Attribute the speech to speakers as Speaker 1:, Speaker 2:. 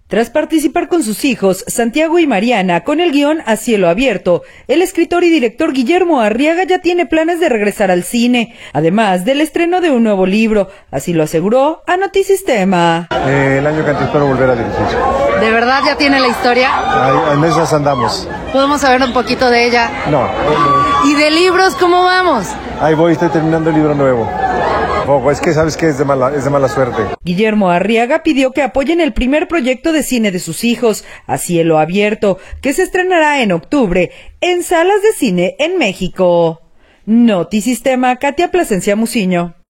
Speaker 1: Tras participar con sus hijos, Santiago y Mariana, con el guión A Cielo Abierto, el escritor y director Guillermo Arriaga ya tiene planes de regresar al cine, además del estreno de un nuevo libro, así lo aseguró a Notisistema.
Speaker 2: El año que antes espero volver a dirigir.
Speaker 3: ¿De verdad ya tiene la historia?
Speaker 2: En esas andamos.
Speaker 3: ¿Podemos saber un poquito de ella?
Speaker 2: No.
Speaker 3: ¿Y de libros cómo vamos?
Speaker 2: Ahí voy, estoy terminando el libro nuevo. Es que sabes que es de mala suerte.
Speaker 1: Guillermo Arriaga pidió que apoyen el primer proyecto de cine de sus hijos, A Cielo Abierto, que se estrenará en octubre en salas de cine en México. Notisistema, Katia Plasencia Muciño.